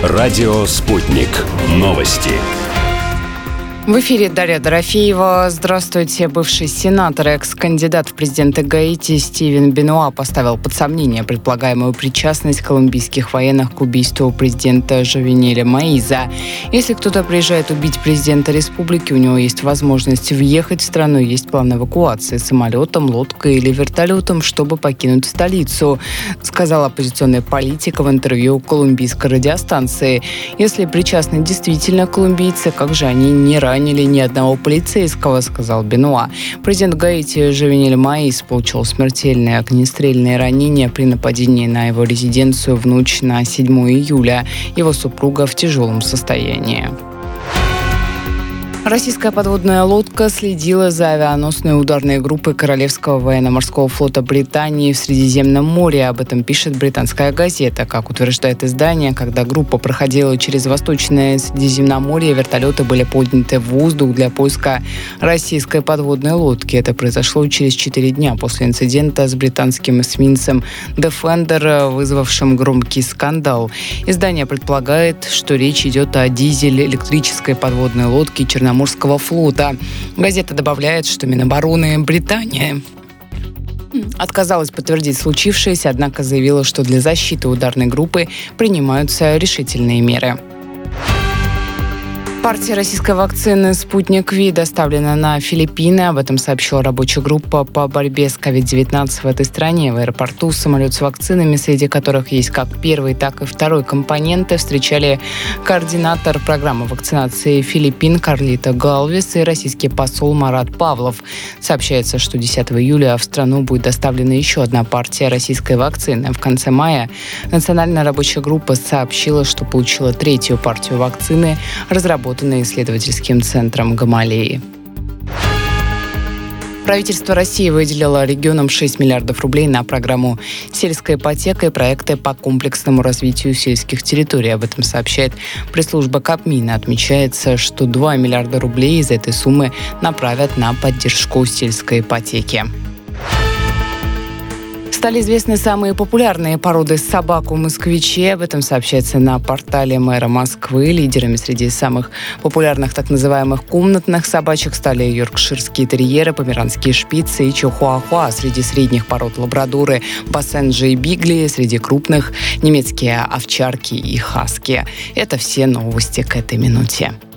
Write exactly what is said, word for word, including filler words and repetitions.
Радио «Спутник». Новости. В эфире Дарья Дорофеева. Здравствуйте. Бывший сенатор и экс-кандидат в президенты Гаити Стивен Бенуа поставил под сомнение предполагаемую причастность колумбийских военных к убийству президента Жовенеля Моиза. Если кто-то приезжает убить президента республики, у него есть возможность въехать в страну, есть план эвакуации самолетом, лодкой или вертолетом, чтобы покинуть столицу, сказал оппозиционный политик в интервью колумбийской радиостанции. Если причастны действительно колумбийцы, как же они не ранили ни одного полицейского, сказал Бенуа. Президент Гаити Жовенель Моиз получил смертельные огнестрельные ранения при нападении на его резиденцию в ночь на седьмое июля. Его супруга в тяжелом состоянии. Российская подводная лодка следила за авианосной ударной группой Королевского военно-морского флота Британии в Средиземном море. Об этом пишет британская газета. Как утверждает издание, когда группа проходила через Восточное Средиземноморье, вертолеты были подняты в воздух для поиска российской подводной лодки. Это произошло через четыре дня после инцидента с британским эсминцем Defender, вызвавшим громкий скандал. Издание предполагает, что речь идет о дизель-электрической подводной лодке Черноморского Морского флота. Газета добавляет, что Минобороны Британии отказалась подтвердить случившееся, однако заявила, что для защиты ударной группы принимаются решительные меры. Партия российской вакцины «Спутник Ви» доставлена на Филиппины. Об этом сообщила рабочая группа по борьбе с ковид девятнадцать в этой стране. В аэропорту самолет с вакцинами, среди которых есть как первый, так и второй компоненты, встречали координатор программы вакцинации Филиппин Карлита Галвес и российский посол Марат Павлов. Сообщается, что десятого июля в страну будет доставлена еще одна партия российской вакцины. В конце мая национальная рабочая группа сообщила, что получила третью партию вакцины, разработанной исследовательским центром Гамалеи. Правительство России выделило регионам шесть миллиардов рублей на программу «Сельская ипотека» и проекты по комплексному развитию сельских территорий. Об этом сообщает пресс-служба Кабмина. Отмечается, что два миллиарда рублей из этой суммы направят на поддержку сельской ипотеки. Стали известны самые популярные породы собак у москвичей. Об этом сообщается на портале мэра Москвы. Лидерами среди самых популярных так называемых комнатных собачек стали йоркширские терьеры, померанские шпицы и чихуахуа. Среди средних пород лабрадоры, бассенджи и бигли. Среди крупных немецкие овчарки и хаски. Это все новости к этой минуте.